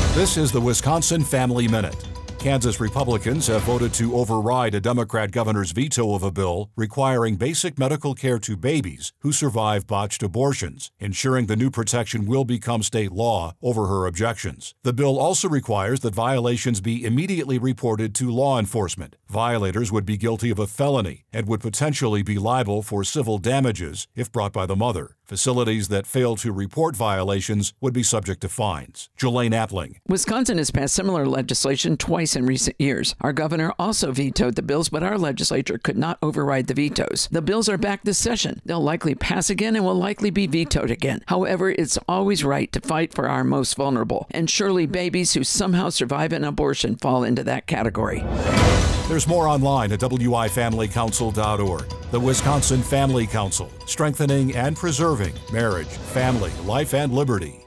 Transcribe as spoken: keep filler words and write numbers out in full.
This is the Wisconsin Family Minute. Kansas Republicans have voted to override a Democrat governor's veto of a bill requiring basic medical care to babies who survive botched abortions, ensuring the new protection will become state law over her objections. The bill also requires that violations be immediately reported to law enforcement. Violators would be guilty of a felony and would potentially be liable for civil damages if brought by the mother. Facilities that fail to report violations would be subject to fines. Jelaine Appling. Wisconsin has passed similar legislation twice in recent years. Our governor also vetoed the bills, but our legislature could not override the vetoes. The bills are back this session. They'll likely pass again and will likely be vetoed again. However, it's always right to fight for our most vulnerable, and surely babies who somehow survive an abortion fall into that category. There's more online at W I family council dot org. The Wisconsin Family Council, strengthening and preserving marriage, family, life, and liberty.